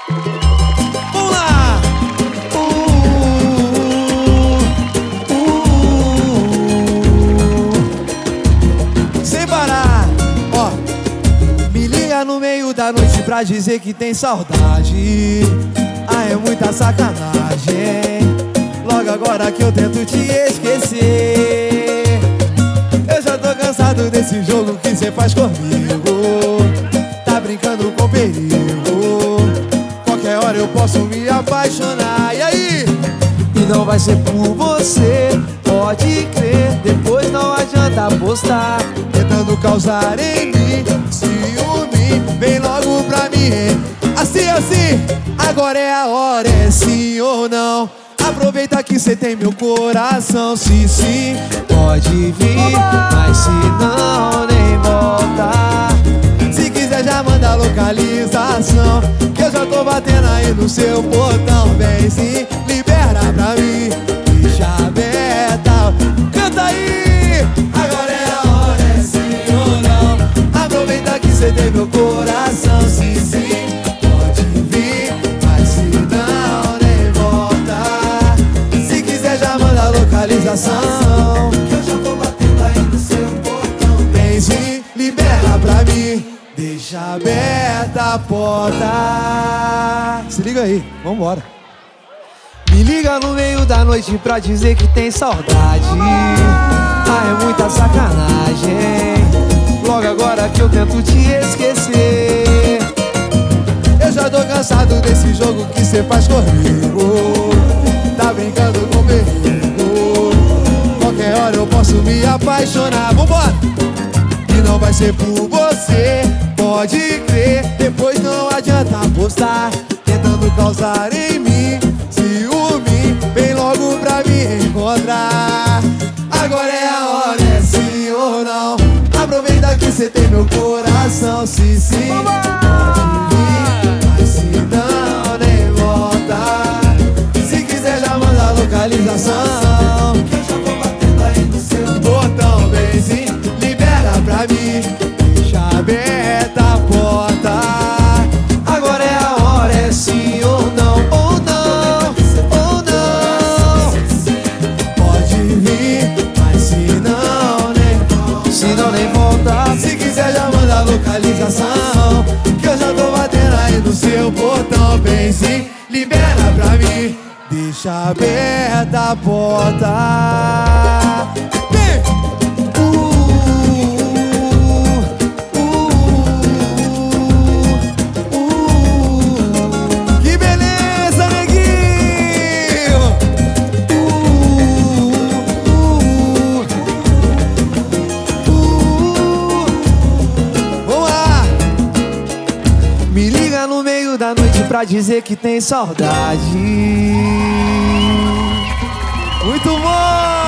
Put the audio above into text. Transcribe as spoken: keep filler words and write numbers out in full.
Vamos lá! Uh, uh, uh. Sem parar, ó. Me liga no meio da noite pra dizer que tem saudade. Ah, é muita sacanagem. Logo agora que eu tento te esquecer. Eu já tô cansado desse jogo que cê faz comigo. Tá brincando com perigo. Qualquer hora eu posso me apaixonar. E aí? E não vai ser por você, pode crer. Depois não adianta apostar, tentando causar em mim ciúme. Vem logo pra mim. Assim, assim, agora é a hora, é sim ou não. Aproveita que cê tem meu coração. Se sim, pode vir, mas se não, nem volta. Se quiser já manda a localização, que eu já tô batendo aí no seu portão. Vem sim, libera pra mim, deixa aberta. Canta aí! Agora é a hora, é sim ou não. Aproveita que cê tem meu coração. Se sim, pode vir, mas se não, nem volta. Se quiser já manda a localização, que eu já tô batendo aí no seu portão. Vem sim, libera pra mim, deixa aberta a porta. Se liga aí, vambora. Me liga no meio da noite pra dizer que tem saudade. Ah, é muita sacanagem. Logo agora que eu tento te esquecer. Eu já tô cansado desse jogo que cê faz comigo. Tá brincando com perigo. Qualquer hora eu posso me apaixonar. Vambora! E não vai ser por você, pode crer. Depois não adianta apostar, tentando causar em mim ciúme. Vem logo pra me encontrar. Agora é a hora, é sim ou não. Aproveita que cê tem meu coração. Se sim, pode vir, mas se não, nem volta. Se quiser já manda a localização, que eu já tô batendo aí no seu botão. Vem sim, libera pra mim, deixa aberta a porta. Agora é a hora, é sim ou não. Ou não, ou não. Pode vir, mas se não, nem volta. Se não, nem volta. Se quiser já manda a localização, que eu já tô batendo aí no seu portão. Vem sim, libera pra mim, deixa aberta a porta. Vem! Me liga no meio da noite pra dizer que tem saudade. Muito bom!